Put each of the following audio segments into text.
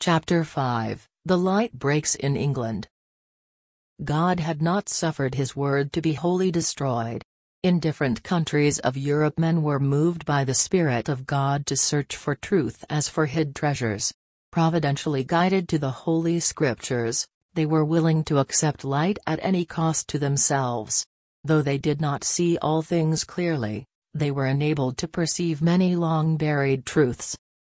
Chapter 5 The Light Breaks in England. God had not suffered his word to be wholly destroyed. In different countries of Europe men were moved by the Spirit of God to search for truth as for hid treasures. Providentially guided to the Holy Scriptures, they were willing to accept light at any cost to themselves. Though they did not see all things clearly, they were enabled to perceive many long-buried truths.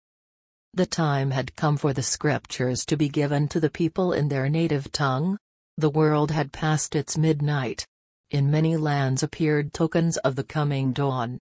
The time had come for the Scriptures to be given to the people in their native tongue. The world had passed its midnight. In many lands appeared tokens of the coming dawn.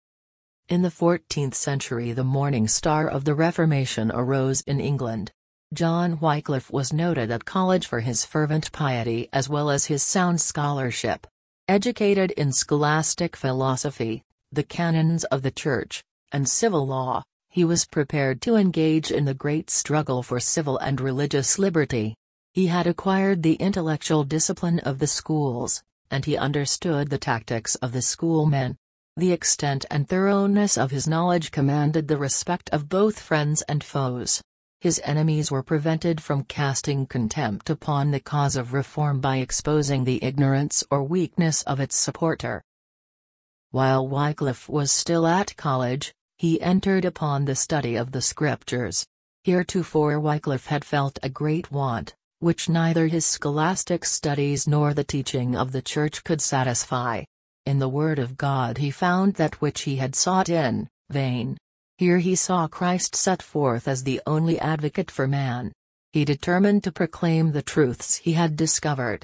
In the 14th century the morning star of the Reformation arose in England. John Wycliffe was noted at college for his fervent piety as well as his sound scholarship. Educated in scholastic philosophy, the canons of the Church, and civil law, he was prepared to engage in the great struggle for civil and religious liberty. He had acquired the intellectual discipline of the schools, and he understood the tactics of the schoolmen. The extent and thoroughness of his knowledge commanded the respect of both friends and foes. His enemies were prevented from casting contempt upon the cause of reform by exposing the ignorance or weakness of its supporter. While Wycliffe was still at college, he entered upon the study of the Scriptures. Heretofore Wycliffe had felt a great want, which neither his scholastic studies nor the teaching of the Church could satisfy. In the Word of God he found that which he had sought in vain. Here he saw Christ set forth as the only advocate for man. He determined to proclaim the truths he had discovered.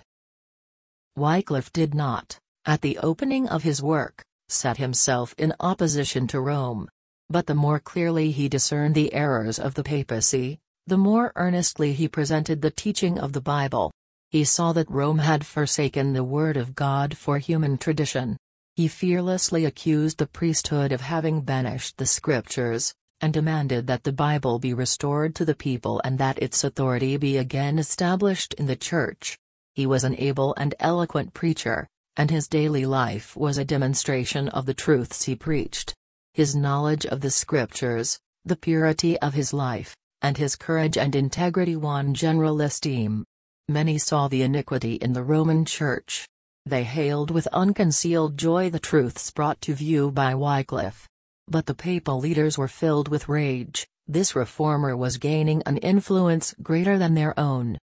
Wycliffe did not, at the opening of his work, set himself in opposition to Rome. But the more clearly he discerned the errors of the papacy, the more earnestly he presented the teaching of the Bible. He saw that Rome had forsaken the Word of God for human tradition. He fearlessly accused the priesthood of having banished the Scriptures, and demanded that the Bible be restored to the people and that its authority be again established in the Church. He was an able and eloquent preacher, and his daily life was a demonstration of the truths he preached. His knowledge of the Scriptures, the purity of his life, and his courage and integrity won general esteem. Many saw the iniquity in the Roman Church. They hailed with unconcealed joy the truths brought to view by Wycliffe. But the papal leaders were filled with rage. This reformer was gaining an influence greater than their own.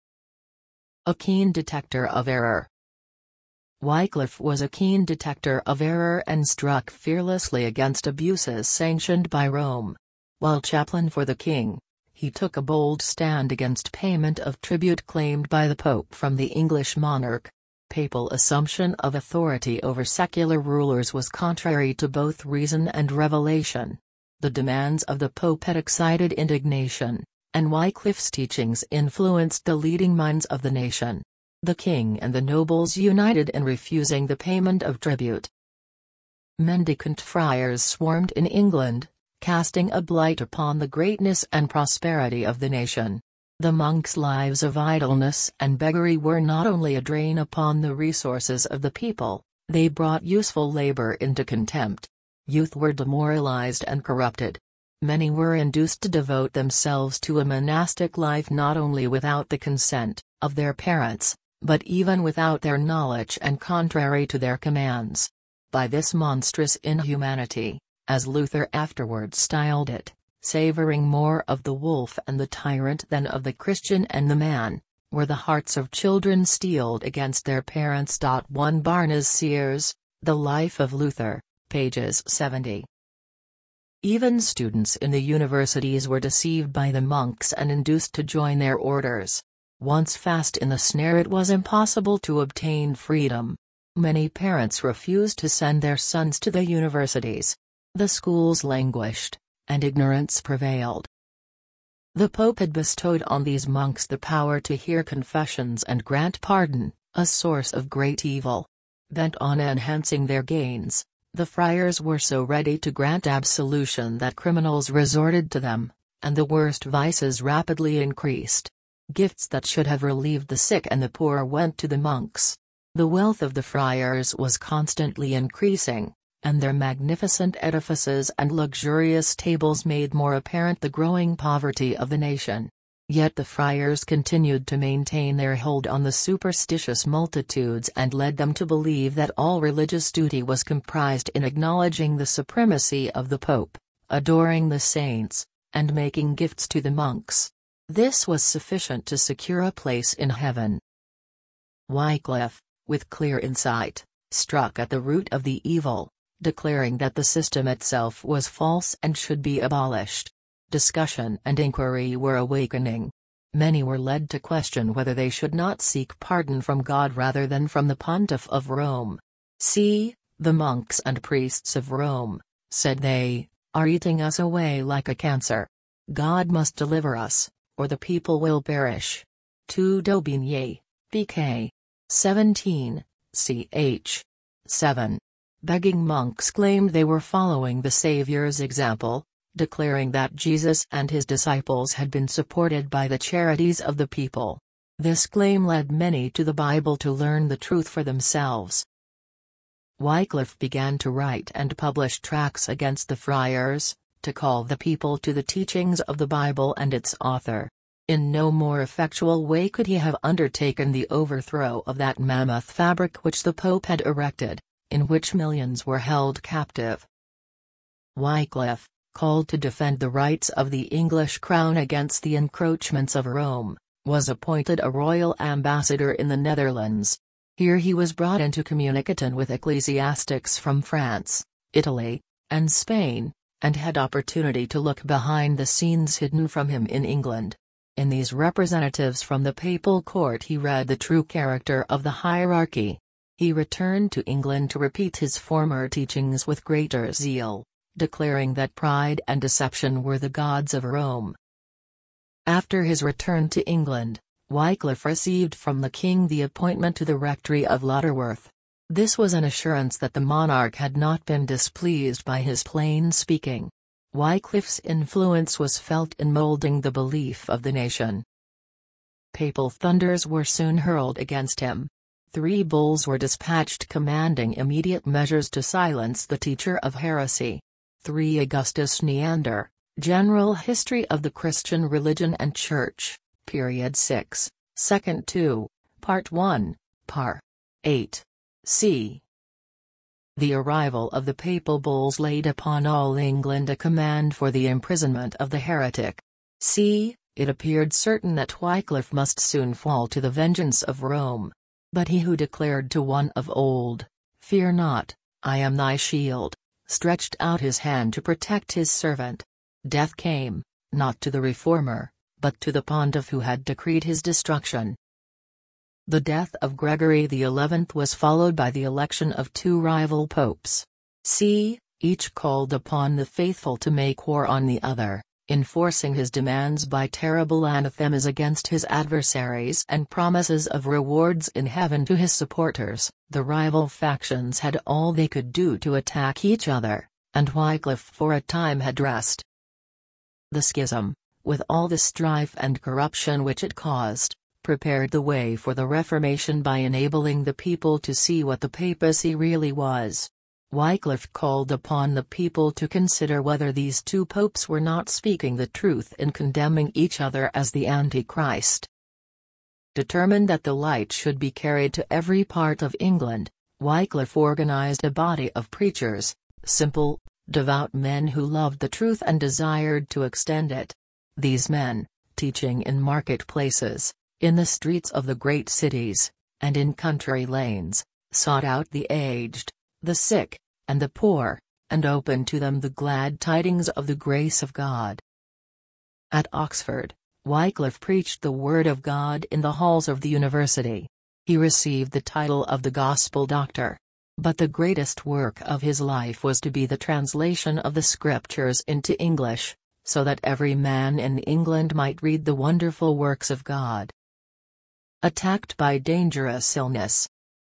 A keen detector of error. Wycliffe was a keen detector of error and struck fearlessly against abuses sanctioned by Rome. While chaplain for the king, he took a bold stand against payment of tribute claimed by the Pope from the English monarch. Papal assumption of authority over secular rulers was contrary to both reason and revelation. The demands of the Pope had excited indignation, and Wycliffe's teachings influenced the leading minds of the nation. The king and the nobles united in refusing the payment of tribute. Mendicant friars swarmed in England, casting a blight upon the greatness and prosperity of the nation. The monks' lives of idleness and beggary were not only a drain upon the resources of the people, they brought useful labor into contempt. Youth were demoralized and corrupted. Many were induced to devote themselves to a monastic life not only without the consent of their parents, but even without their knowledge and contrary to their commands. By this monstrous inhumanity, as Luther afterwards styled it, savoring more of the wolf and the tyrant than of the Christian and the man, were the hearts of children steeled against their parents. 1 Barnes Sears, The Life of Luther, pages 70. Even students in the universities were deceived by the monks and induced to join their orders. Once fast in the snare it was impossible to obtain freedom. Many parents refused to send their sons to the universities. The schools languished, and ignorance prevailed. The Pope had bestowed on these monks the power to hear confessions and grant pardon, a source of great evil. Bent on enhancing their gains, the friars were so ready to grant absolution that criminals resorted to them, and the worst vices rapidly increased. Gifts that should have relieved the sick and the poor went to the monks. The wealth of the friars was constantly increasing, and their magnificent edifices and luxurious tables made more apparent the growing poverty of the nation. Yet the friars continued to maintain their hold on the superstitious multitudes and led them to believe that all religious duty was comprised in acknowledging the supremacy of the Pope, adoring the saints, and making gifts to the monks. This was sufficient to secure a place in heaven. Wycliffe, with clear insight, struck at the root of the evil, declaring that the system itself was false and should be abolished. Discussion and inquiry were awakening. Many were led to question whether they should not seek pardon from God rather than from the Pontiff of Rome. "See, the monks and priests of Rome," said they, "are eating us away like a cancer. God must deliver us, or the people will perish." 2 d'Aubigné, P.K. 17, ch. 7. Begging monks claimed they were following the Saviour's example, declaring that Jesus and his disciples had been supported by the charities of the people. This claim led many to the Bible to learn the truth for themselves. Wycliffe began to write and publish tracts against the friars, to call the people to the teachings of the Bible and its author. In no more effectual way could he have undertaken the overthrow of that mammoth fabric which the Pope had erected, in which millions were held captive. Wycliffe, called to defend the rights of the English crown against the encroachments of Rome, was appointed a royal ambassador in the Netherlands. Here he was brought into communication with ecclesiastics from France, Italy, and Spain, and had opportunity to look behind the scenes hidden from him in England. In these representatives from the papal court he read the true character of the hierarchy. He returned to England to repeat his former teachings with greater zeal, declaring that pride and deception were the gods of Rome. After his return to England, Wycliffe received from the king the appointment to the rectory of Lutterworth. This was an assurance that the monarch had not been displeased by his plain speaking. Wycliffe's influence was felt in molding the belief of the nation. Papal thunders were soon hurled against him. 3 bulls were dispatched commanding immediate measures to silence the teacher of heresy. 3 Augustus Neander, General History of the Christian Religion and Church, Period 6, Second 2, Part 1, Par. 8. C. The arrival of the papal bulls laid upon all England a command for the imprisonment of the heretic. C. It appeared certain that Wycliffe must soon fall to the vengeance of Rome. But he who declared to one of old, "Fear not, I am thy shield," stretched out his hand to protect his servant. Death came, not to the reformer, but to the pontiff who had decreed his destruction. The death of Gregory XI was followed by the election of 2 rival popes. C. Each called upon the faithful to make war on the other, enforcing his demands by terrible anathemas against his adversaries and promises of rewards in heaven to his supporters. The rival factions had all they could do to attack each other, and Wycliffe for a time had rest. The schism, with all the strife and corruption which it caused, prepared the way for the Reformation by enabling the people to see what the papacy really was. Wycliffe called upon the people to consider whether these 2 popes were not speaking the truth in condemning each other as the Antichrist. Determined that the light should be carried to every part of England, Wycliffe organized a body of preachers, simple, devout men who loved the truth and desired to extend it. These men, teaching in marketplaces, in the streets of the great cities, and in country lanes, sought out the aged, the sick, and the poor, and opened to them the glad tidings of the grace of God. At Oxford, Wycliffe preached the Word of God in the halls of the university. He received the title of the Gospel Doctor. But the greatest work of his life was to be the translation of the Scriptures into English, so that every man in England might read the wonderful works of God. Attacked by dangerous illness.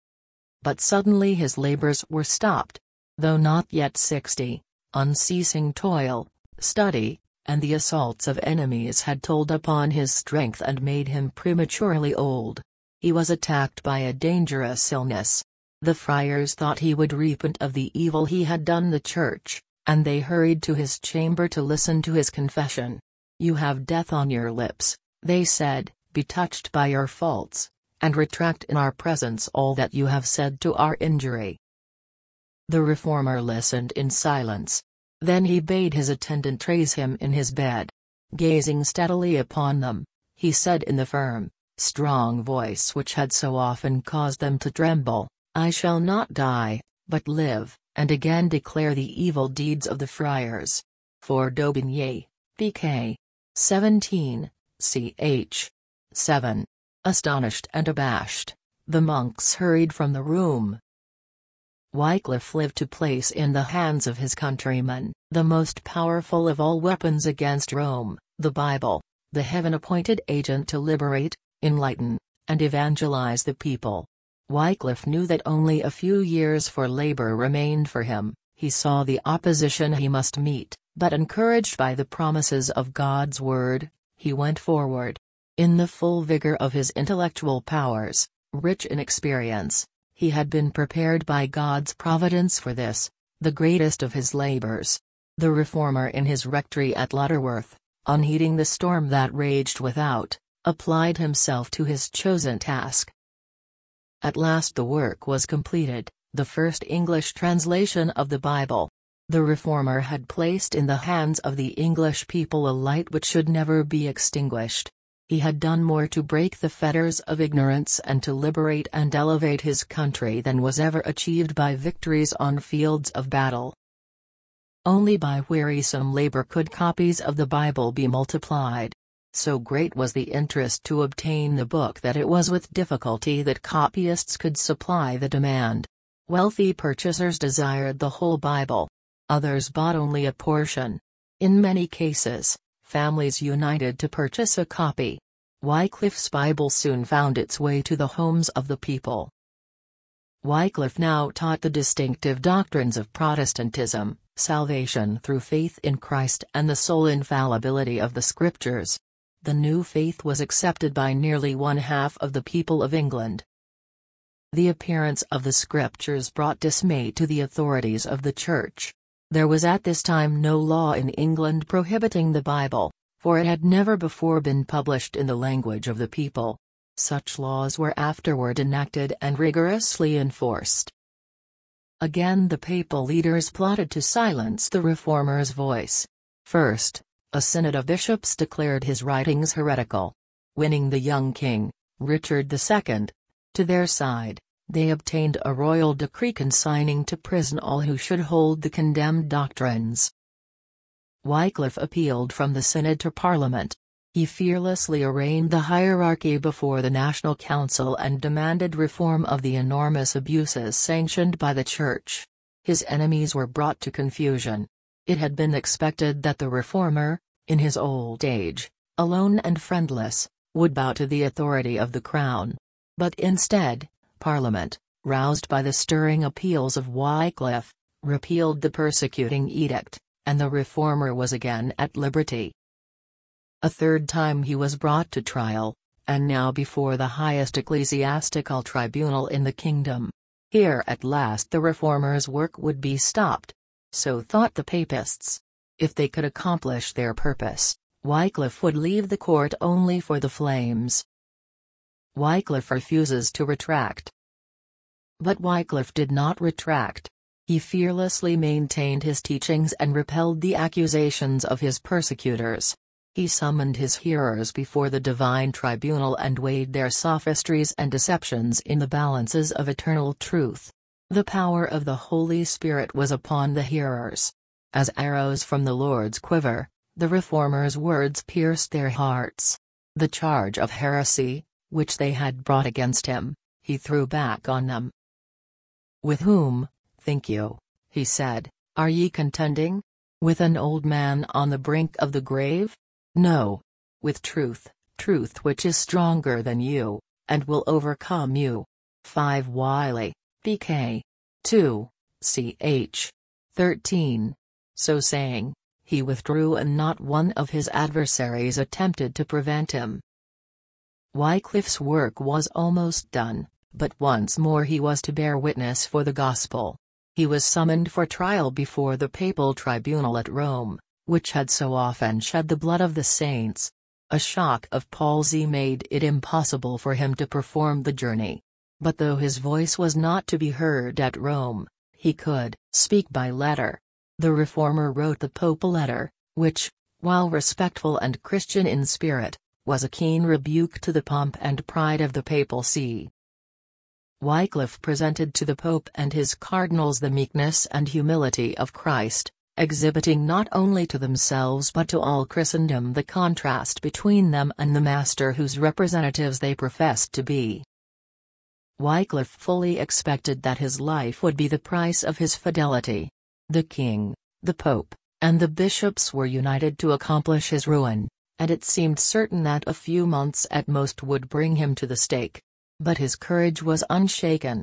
But suddenly his labors were stopped. Though not yet 60, unceasing toil, study, and the assaults of enemies had told upon his strength and made him prematurely old. He was attacked by a dangerous illness. The friars thought he would repent of the evil he had done the church, and they hurried to his chamber to listen to his confession. "You have death on your lips," They said, "Be touched by your faults, and retract in our presence all that you have said to our injury." The reformer listened in silence. Then he bade his attendant raise him in his bed. Gazing steadily upon them, he said in the firm, strong voice which had so often caused them to tremble, "I shall not die, but live, and again declare the evil deeds of the friars." For d'Aubigné, P.K. 17, ch. 7. Astonished and abashed, the monks hurried from the room. Wycliffe lived to place in the hands of his countrymen, the most powerful of all weapons against Rome, the Bible, the heaven-appointed agent to liberate, enlighten, and evangelize the people. Wycliffe knew that only a few years for labor remained for him. He saw the opposition he must meet, but encouraged by the promises of God's word, he went forward. In the full vigor of his intellectual powers, rich in experience, he had been prepared by God's providence for this, the greatest of his labors. The reformer in his rectory at Lutterworth, unheeding the storm that raged without, applied himself to his chosen task. At last the work was completed, the first English translation of the Bible. The reformer had placed in the hands of the English people a light which should never be extinguished. He had done more to break the fetters of ignorance and to liberate and elevate his country than was ever achieved by victories on fields of battle. Only by wearisome labor could copies of the Bible be multiplied. So great was the interest to obtain the book that it was with difficulty that copyists could supply the demand. Wealthy purchasers desired the whole Bible. Others bought only a portion. In many cases, families united to purchase a copy. Wycliffe's Bible soon found its way to the homes of the people. Wycliffe now taught the distinctive doctrines of Protestantism, salvation through faith in Christ and the sole infallibility of the Scriptures. The new faith was accepted by nearly one-half of the people of England. The appearance of the Scriptures brought dismay to the authorities of the Church. There was at this time no law in England prohibiting the Bible, for it had never before been published in the language of the people. Such laws were afterward enacted and rigorously enforced. Again the papal leaders plotted to silence the reformer's voice. First, a synod of bishops declared his writings heretical. Winning the young king, Richard II, to their side, they obtained a royal decree consigning to prison all who should hold the condemned doctrines. Wycliffe appealed from the synod to Parliament. He fearlessly arraigned the hierarchy before the National Council and demanded reform of the enormous abuses sanctioned by the Church. His enemies were brought to confusion. It had been expected that the reformer, in his old age, alone and friendless, would bow to the authority of the Crown. But instead, Parliament, roused by the stirring appeals of Wycliffe, repealed the persecuting edict, and the reformer was again at liberty. A third time he was brought to trial, and now before the highest ecclesiastical tribunal in the kingdom. Here at last the reformer's work would be stopped. So thought the papists. If they could accomplish their purpose, Wycliffe would leave the court only for the flames. Wycliffe refuses to retract. But Wycliffe did not retract. He fearlessly maintained his teachings and repelled the accusations of his persecutors. He summoned his hearers before the divine tribunal and weighed their sophistries and deceptions in the balances of eternal truth. The power of the Holy Spirit was upon the hearers. As arrows from the Lord's quiver, the reformer's words pierced their hearts. The charge of heresy, which they had brought against him, he threw back on them. "With whom, think you," he said, "are ye contending? With an old man on the brink of the grave? No. With truth, truth which is stronger than you, and will overcome you." 5 Wiley, P.K. 2, ch. 13. So saying, he withdrew and not one of his adversaries attempted to prevent him. Wycliffe's work was almost done, but once more he was to bear witness for the gospel. He was summoned for trial before the papal tribunal at Rome, which had so often shed the blood of the saints. A shock of palsy made it impossible for him to perform the journey. But though his voice was not to be heard at Rome, he could speak by letter. The reformer wrote the Pope a letter, which, while respectful and Christian in spirit, was a keen rebuke to the pomp and pride of the papal see. Wycliffe presented to the Pope and his cardinals the meekness and humility of Christ, exhibiting not only to themselves but to all Christendom the contrast between them and the Master whose representatives they professed to be. Wycliffe fully expected that his life would be the price of his fidelity. The king, the pope, and the bishops were united to accomplish his ruin, and it seemed certain that a few months at most would bring him to the stake. But his courage was unshaken.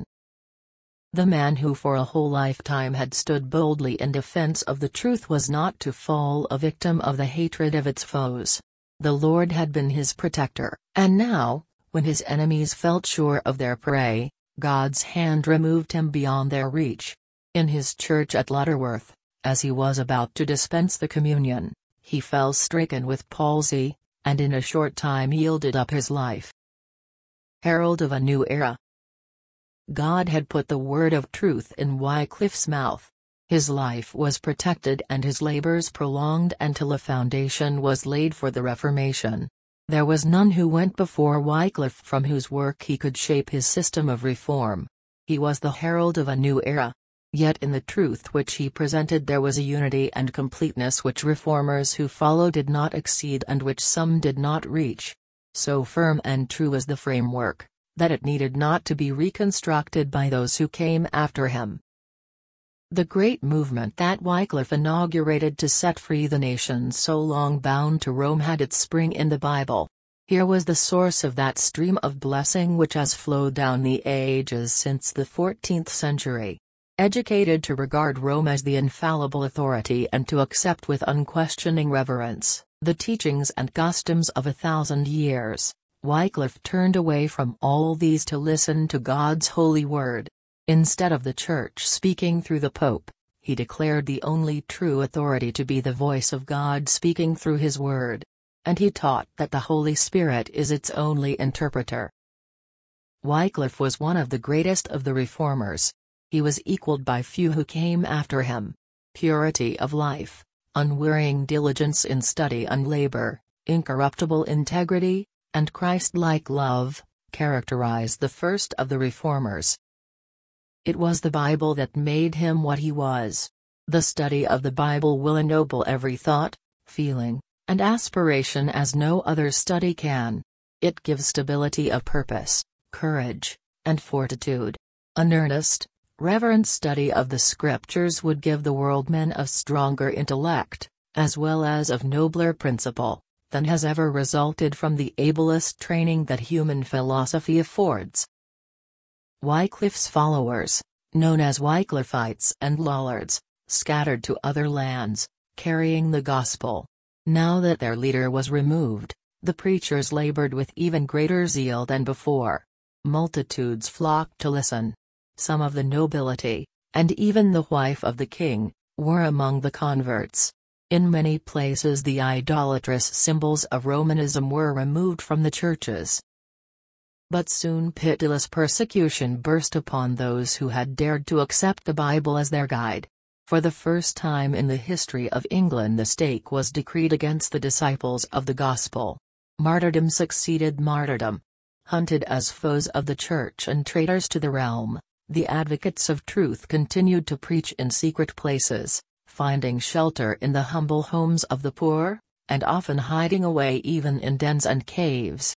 The man who for a whole lifetime had stood boldly in defense of the truth was not to fall a victim of the hatred of its foes. The Lord had been his protector, and now, when his enemies felt sure of their prey, God's hand removed him beyond their reach. In his church at Lutterworth, as he was about to dispense the communion, he fell stricken with palsy, and in a short time yielded up his life. Herald of a new era. God had put the word of truth in Wycliffe's mouth. His life was protected and his labors prolonged until a foundation was laid for the Reformation. There was none who went before Wycliffe from whose work he could shape his system of reform. He was the herald of a new era. Yet in the truth which he presented there was a unity and completeness which reformers who followed did not exceed and which some did not reach. So firm and true was the framework, that it needed not to be reconstructed by those who came after him. The great movement that Wycliffe inaugurated to set free the nations so long bound to Rome had its spring in the Bible. Here was the source of that stream of blessing which has flowed down the ages since the 14th century. Educated to regard Rome as the infallible authority and to accept with unquestioning reverence the teachings and customs of 1,000 years, Wycliffe turned away from all these to listen to God's holy word. Instead of the Church speaking through the Pope, he declared the only true authority to be the voice of God speaking through his word. And he taught that the Holy Spirit is its only interpreter. Wycliffe was one of the greatest of the reformers. He was equaled by few who came after him. Purity of life, unwearying diligence in study and labor, incorruptible integrity, and Christ-like love, characterized the first of the reformers. It was the Bible that made him what he was. The study of the Bible will ennoble every thought, feeling, and aspiration as no other study can. It gives stability of purpose, courage, and fortitude. An earnest, reverent study of the Scriptures would give the world men of stronger intellect, as well as of nobler principle, than has ever resulted from the ablest training that human philosophy affords. Wycliffe's followers, known as Wycliffites and Lollards, scattered to other lands, carrying the gospel. Now that their leader was removed, the preachers labored with even greater zeal than before. Multitudes flocked to listen. Some of the nobility, and even the wife of the king, were among the converts. In many places the idolatrous symbols of Romanism were removed from the churches. But soon pitiless persecution burst upon those who had dared to accept the Bible as their guide. For the first time in the history of England the stake was decreed against the disciples of the gospel. Martyrdom succeeded martyrdom. Hunted as foes of the church and traitors to the realm, the advocates of truth continued to preach in secret places, finding shelter in the humble homes of the poor, and often hiding away even in dens and caves.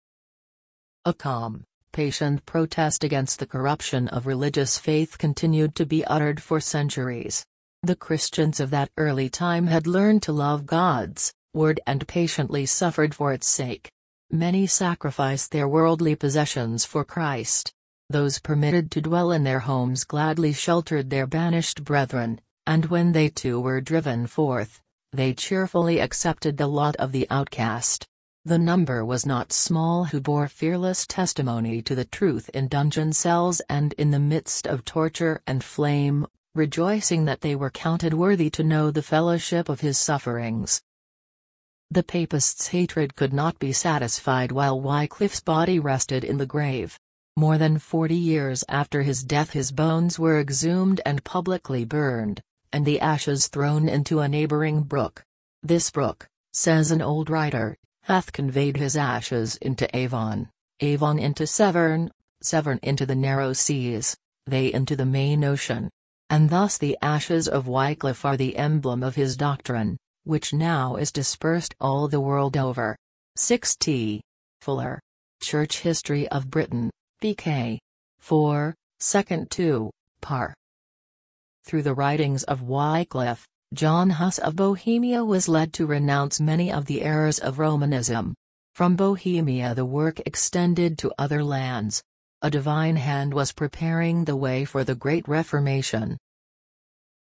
A calm, patient protest against the corruption of religious faith continued to be uttered for centuries. The Christians of that early time had learned to love God's word and patiently suffered for its sake. Many sacrificed their worldly possessions for Christ. Those permitted to dwell in their homes gladly sheltered their banished brethren, and when they too were driven forth, they cheerfully accepted the lot of the outcast. The number was not small who bore fearless testimony to the truth in dungeon cells and in the midst of torture and flame, rejoicing that they were counted worthy to know the fellowship of his sufferings. The Papists' hatred could not be satisfied while Wycliffe's body rested in the grave. More than 40 years after his death his bones were exhumed and publicly burned, and the ashes thrown into a neighboring brook. This brook, says an old writer, hath conveyed his ashes into Avon, Avon into Severn, Severn into the narrow seas, they into the main ocean. And thus the ashes of Wycliffe are the emblem of his doctrine, which now is dispersed all the world over. 6t. Fuller. Church History of Britain, pk. 4, 2nd 2, par. Through the writings of Wycliffe, John Huss of Bohemia was led to renounce many of the errors of Romanism. From Bohemia the work extended to other lands. A divine hand was preparing the way for the Great Reformation.